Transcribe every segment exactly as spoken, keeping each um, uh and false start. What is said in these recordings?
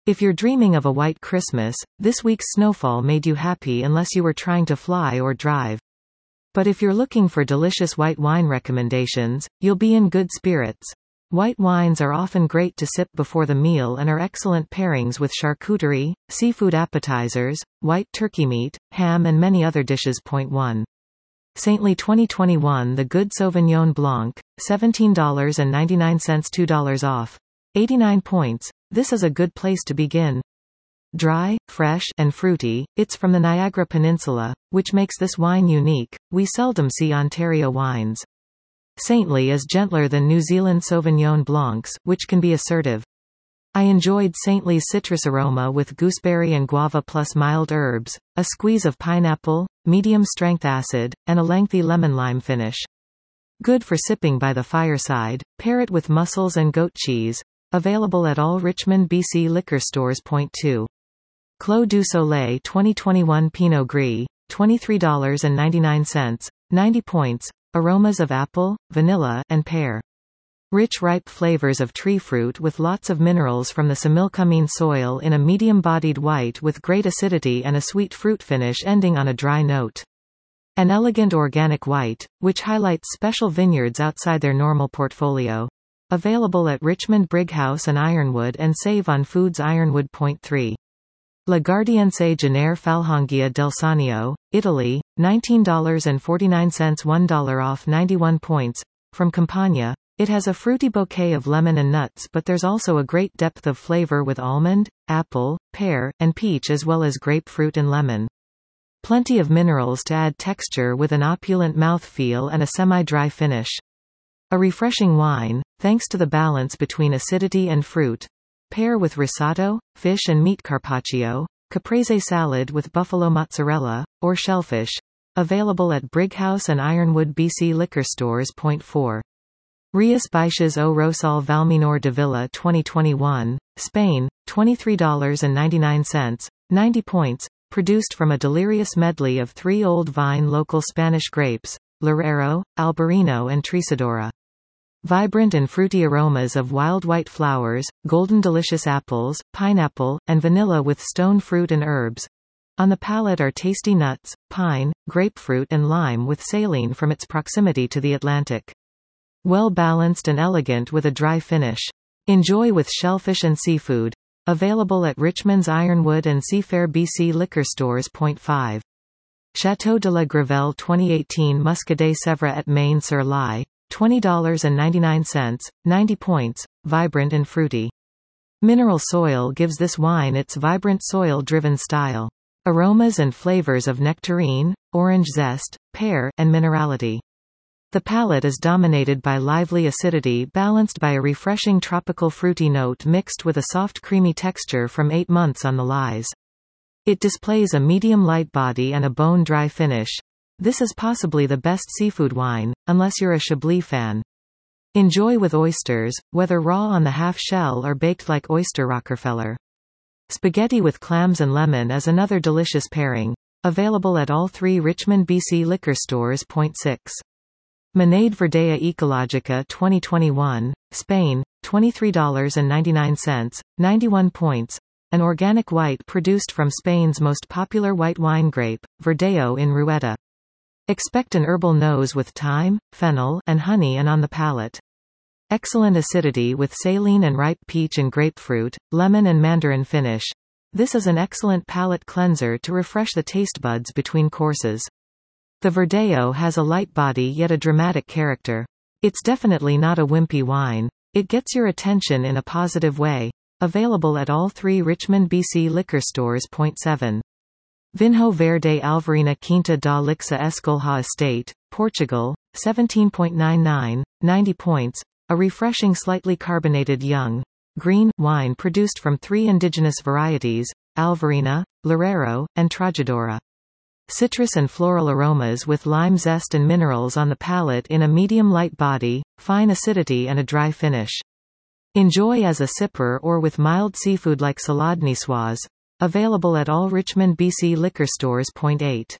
If you're dreaming of a white Christmas, this week's snowfall made you happy unless you were trying to fly or drive. But if you're looking for delicious white wine recommendations, you'll be in good spirits. White wines are often great to sip before the meal and are excellent pairings with charcuterie, seafood appetizers, white turkey meat, ham and many other dishes. Point one. Saintly twenty twenty-one The Good Sauvignon Blanc, seventeen ninety-nine, two dollars off. eighty-nine points. This is a good place to begin. Dry, fresh, and fruity, it's from the Niagara Peninsula, which makes this wine unique. We seldom see Ontario wines. Saintly is gentler than New Zealand Sauvignon Blancs, which can be assertive. I enjoyed Saintly's citrus aroma with gooseberry and guava plus mild herbs, a squeeze of pineapple, medium-strength acid, and a lengthy lemon-lime finish. Good for sipping by the fireside. Pair it with mussels and goat cheese. Available at all Richmond, B C liquor stores. Point two. Clos du Soleil twenty twenty-one Pinot Gris, twenty-three ninety-nine, ninety points. Aromas of apple, vanilla, and pear. Rich ripe flavors of tree fruit with lots of minerals from the Similkameen soil in a medium-bodied white with great acidity and a sweet fruit finish ending on a dry note. An elegant organic white, which highlights special vineyards outside their normal portfolio. Available at Richmond Brighouse and Ironwood and Save on Foods. Ironwood. Point three. La Gardiense Gener Falhangia del Sannio, Italy, nineteen forty-nine, one dollar off. ninety-one points. From Campagna. It has a fruity bouquet of lemon and nuts, but there's also a great depth of flavor with almond, apple, pear, and peach as well as grapefruit and lemon. Plenty of minerals to add texture with an opulent mouthfeel and a semi-dry finish. A refreshing wine, thanks to the balance between acidity and fruit. Pair with risotto, fish and meat carpaccio, caprese salad with buffalo mozzarella, or shellfish. Available at Brighouse and Ironwood B C liquor stores. Point four. Rias Baixas o Rosal Valmenor de Villa twenty twenty-one, Spain, twenty-three ninety-nine, ninety points. Produced from a delirious medley of three old vine local Spanish grapes, Lorero, Albarino and Trisadora. Vibrant and fruity aromas of wild white flowers, golden delicious apples, pineapple, and vanilla with stone fruit and herbs. On the palate are tasty nuts, pine, grapefruit and lime with saline from its proximity to the Atlantic. Well balanced and elegant with a dry finish. Enjoy with shellfish and seafood. Available at Richmond's Ironwood and Seafair B C liquor stores. Point five. Chateau de la Gravelle twenty eighteen Muscadet Sèvres et Maine-sur-Lye, twenty ninety-nine, ninety points. Vibrant and fruity. Mineral soil gives this wine its vibrant soil-driven style. Aromas and flavors of nectarine, orange zest, pear, and minerality. The palate is dominated by lively acidity balanced by a refreshing tropical fruity note mixed with a soft creamy texture from eight months on the lies. It displays a medium light body and a bone-dry finish. This is possibly the best seafood wine, unless you're a Chablis fan. Enjoy with oysters, whether raw on the half shell or baked like oyster Rockefeller. Spaghetti with clams and lemon is another delicious pairing. Available at all three Richmond B C liquor stores. Point six. Monade Verdea Ecologica twenty twenty-one, Spain, twenty-three ninety-nine, ninety-one points. An organic white produced from Spain's most popular white wine grape, Verdeo in Rueda. Expect an herbal nose with thyme, fennel, and honey and on the palate. Excellent acidity with saline and ripe peach and grapefruit, lemon and mandarin finish. This is an excellent palate cleanser to refresh the taste buds between courses. The Verdeo has a light body yet a dramatic character. It's definitely not a wimpy wine. It gets your attention in a positive way. Available at all three Richmond B C liquor stores. Point seven. Vinho Verde Alvarina Quinta da Lixa Escolha Estate, Portugal, seventeen ninety-nine, ninety points. A refreshing slightly carbonated young, green, wine produced from three indigenous varieties, Alvarina, Lorero, and Trajadora. Citrus and floral aromas with lime zest and minerals on the palate in a medium light body, fine acidity and a dry finish. Enjoy as a sipper or with mild seafood like salade niçoise. Available at all Richmond B C liquor stores. Point eight.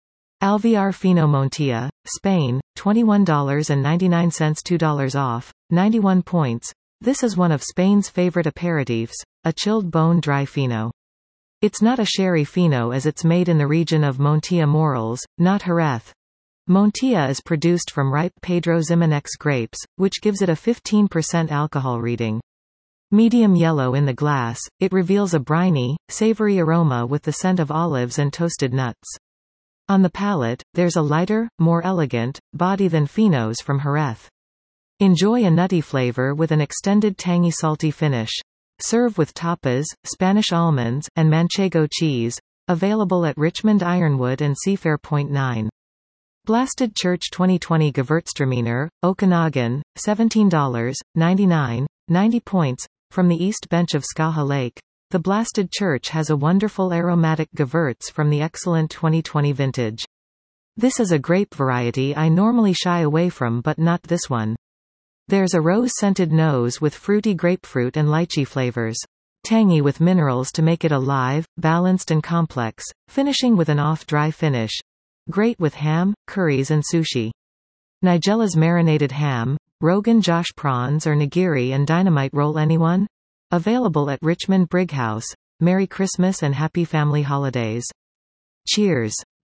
Alvear Fino Montia, Spain, twenty-one ninety-nine, two dollars off, ninety-one points. This is one of Spain's favorite aperitifs. a chilled bone-dry fino. It's not a sherry fino as it's made in the region of Montilla Moriles, not Jerez. Montilla is produced from ripe Pedro Ximenez grapes, which gives it a fifteen percent alcohol reading. Medium yellow in the glass, it reveals a briny, savory aroma with the scent of olives and toasted nuts. On the palate, there's a lighter, more elegant, body than finos from Jerez. Enjoy a nutty flavor with an extended tangy salty finish. Serve with tapas, Spanish almonds, and manchego cheese. Available at Richmond Ironwood and Seafair Point nine. Blasted Church twenty twenty Gewürztraminer, Okanagan, seventeen ninety-nine, ninety points. From the east bench of Skaha Lake, the Blasted Church has a wonderful aromatic Gewürz from the excellent twenty twenty vintage. This is a grape variety I normally shy away from, but not this one. There's a rose-scented nose with fruity grapefruit and lychee flavors. Tangy with minerals to make it alive, balanced and complex, finishing with an off-dry finish. Great with ham, curries and sushi. Nigella's marinated ham, Rogan Josh prawns or nigiri and dynamite roll. Anyone? Available at Richmond Brighouse. Merry Christmas and happy family holidays. Cheers.